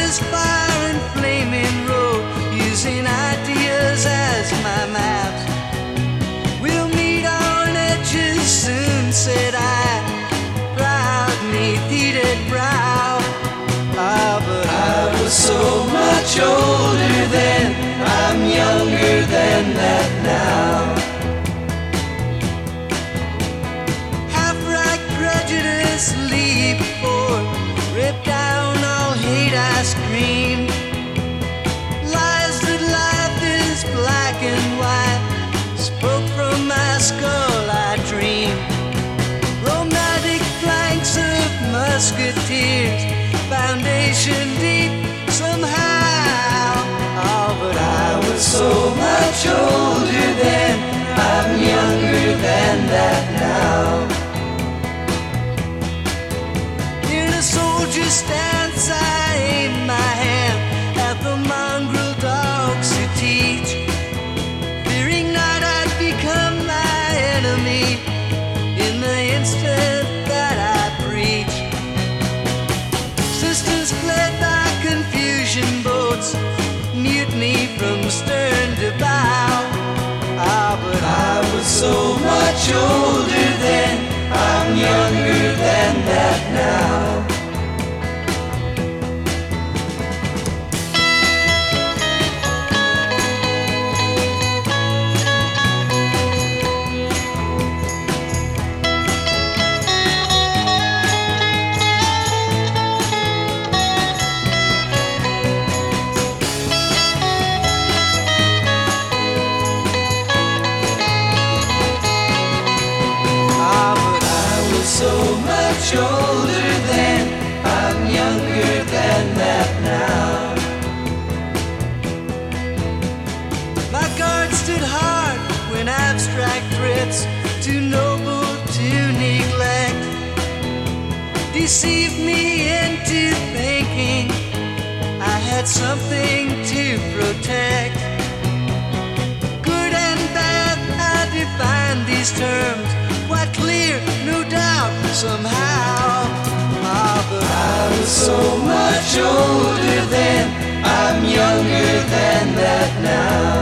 this fire and flaming road, using ideas as my maps. We'll meet on edges soon, said I, proud neath heated brow. Ah, but I was so much older then, I'm younger than that now. Half-right prejudice, leap forth, rip down all hate I scream. Lies that life is black and white, spoke from my skull I dream. Romantic flanks of musketeers, foundation deep somehow. Oh, but I was so much older then, I'm younger than that now. In a soldier's stance I aim my hand at the mongrel dogs who teach, fearing not I'd become my enemy in the instant that I preach. Systems fled by confusion boats, mutiny from stern to bow. Ah, but I was so much older then, I'm younger than that now. So much older then, I'm younger than that now. My guard stood hard when abstract threats, too noble to neglect, deceived me into thinking I had something to protect. Good and bad, I define these terms quite clear, no doubt, somehow. Ah, but I was so much older then, I'm younger than that now.